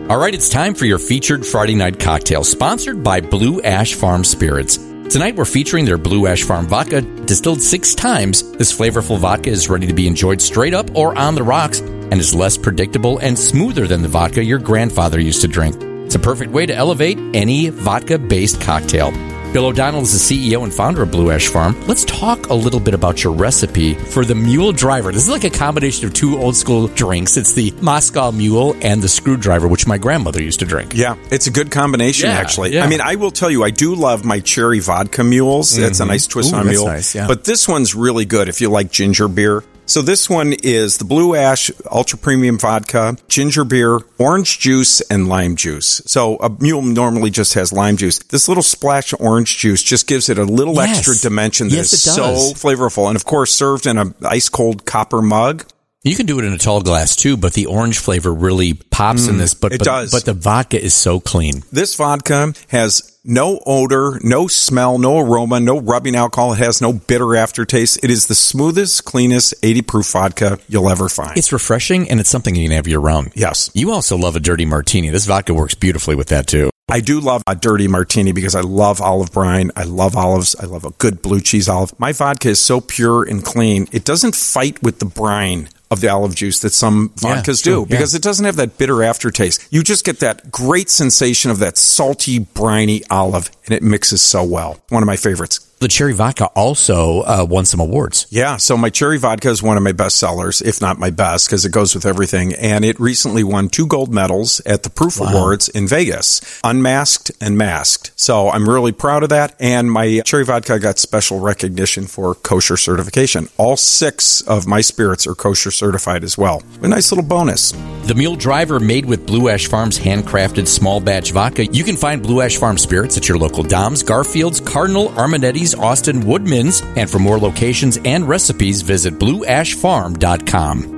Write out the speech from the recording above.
All right, it's time for your featured Friday night cocktail, sponsored by Blue Ash Farm Spirits. Tonight we're featuring their Blue Ash Farm Vodka, distilled 6 times. This flavorful vodka is ready to be enjoyed straight up or on the rocks and is less predictable and smoother than the vodka your grandfather used to drink. It's a perfect way to elevate any vodka-based cocktail. Bill O'Donnell is the CEO and founder of Blue Ash Farm. Let's talk a little bit about your recipe for the Mule Driver. This is like a combination of 2 old school drinks. It's the Moscow Mule and the Screwdriver, which my grandmother used to drink. Yeah, it's a good combination, actually. Yeah. I mean, I will tell you, I do love my cherry vodka mules. That's a nice twist on a mule. Nice, yeah. But this one's really good if you like ginger beer. So this one is the Blue Ash Ultra Premium Vodka, ginger beer, orange juice, and lime juice. So a mule normally just has lime juice. This little splash of orange juice just gives it a little extra dimension that is so flavorful. And, of course, served in an ice-cold copper mug. You can do it in a tall glass, too, but the orange flavor really pops in this. But it does. But the vodka is so clean. This vodka has no odor, no smell, no aroma, no rubbing alcohol. It has no bitter aftertaste. It is the smoothest, cleanest 80-proof vodka you'll ever find. It's refreshing, and it's something you can have year-round. Yes. You also love a dirty martini. This vodka works beautifully with that, too. I do love a dirty martini because I love olive brine. I love olives. I love a good blue cheese olive. My vodka is so pure and clean. It doesn't fight with the brine of the olive juice that some vodkas do because it doesn't have that bitter aftertaste. You just get that great sensation of that salty, briny olive, and it mixes so well. One of my favorites. The cherry vodka also won some awards. Yeah, so my cherry vodka is one of my best sellers, if not my best, because it goes with everything. And it recently won 2 gold medals at the Proof Awards in Vegas, unmasked and masked. So I'm really proud of that. And my cherry vodka got special recognition for kosher certification. All 6 of my spirits are kosher certified as well. A nice little bonus. The Mule Driver, made with Blue Ash Farm's handcrafted small batch vodka. You can find Blue Ash Farm Spirits at your local Dom's, Garfield's, Cardinal, Armanetti's, Austin, Woodman's, and for more locations and recipes, visit blueashfarm.com.